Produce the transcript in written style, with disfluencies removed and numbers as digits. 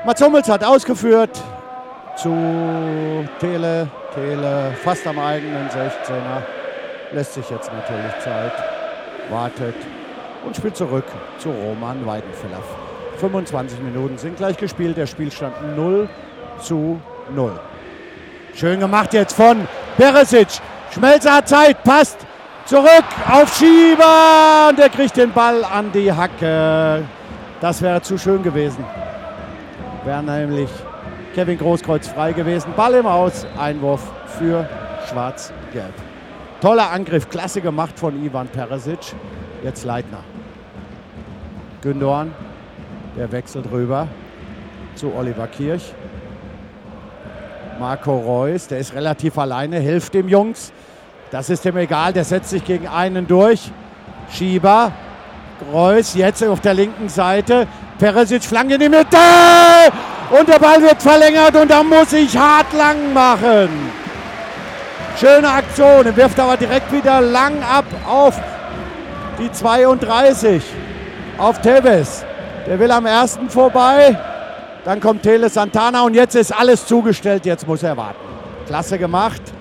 Mats Hummels hat ausgeführt zu Tele. Tele fast am eigenen 16er. Lässt sich jetzt natürlich Zeit. Wartet und spielt zurück zu Roman Weidenfeller. 25 Minuten sind gleich gespielt. Der Spielstand 0:0. Schön gemacht jetzt von Perisic. Schmelzer hat Zeit, passt zurück auf Schieber. Und der kriegt den Ball an die Hacke. Das wäre zu schön gewesen. Wäre nämlich Kevin Großkreuz frei gewesen. Ball im Aus, Einwurf für Schwarz-Gelb. Toller Angriff, klasse gemacht von Ivan Perisic. Jetzt Leitner. Gündoğan, der wechselt rüber zu Oliver Kirch. Marco Reus, der ist relativ alleine, hilft dem Jungs. Das ist ihm egal, der setzt sich gegen einen durch. Schieber, Reus jetzt auf der linken Seite. Perisic, Flanke in die Mitte. Und der Ball wird verlängert und da muss ich hart lang machen. Schöne Aktion, er wirft aber direkt wieder lang ab auf die 32. Auf Tevez. Der will am ersten vorbei. Dann kommt Tele Santana und jetzt ist alles zugestellt. Jetzt muss er warten. Klasse gemacht.